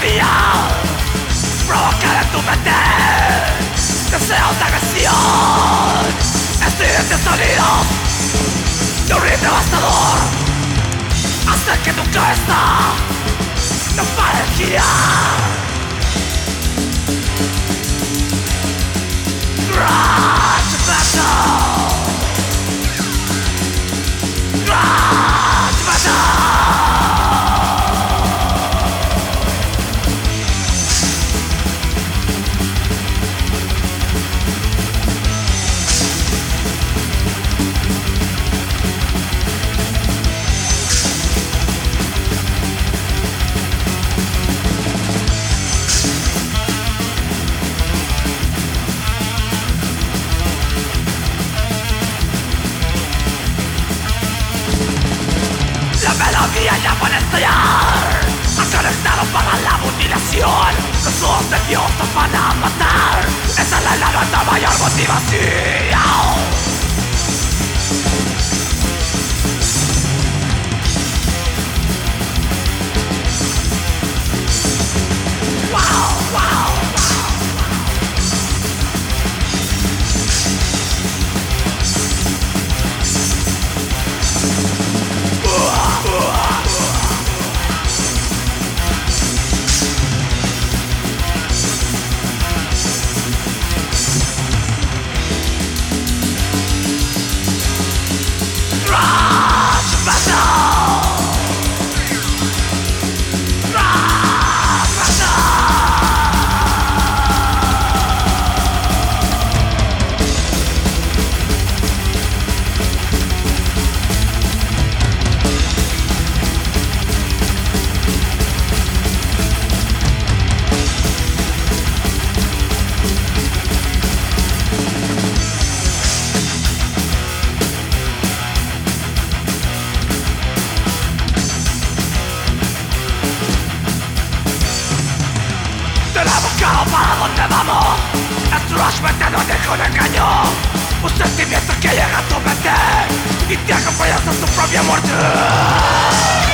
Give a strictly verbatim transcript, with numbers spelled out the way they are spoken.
melodía provocar en tu mente deseos de agresión, estridentes sonidos de un ritmo devastador, hasta que tu cabeza no pare de girar. Grudge Battle, Grudge Battle. Ya puede estallar, conectado para la mutilación. Los ojos de Dios nos van a matar. Esa es la nuestra mayor motivación. ¿Para dónde vamos? El trash metal no deja de engaño. Un sentimiento que llega a tu mente y te acompaña hasta tu propia muerte.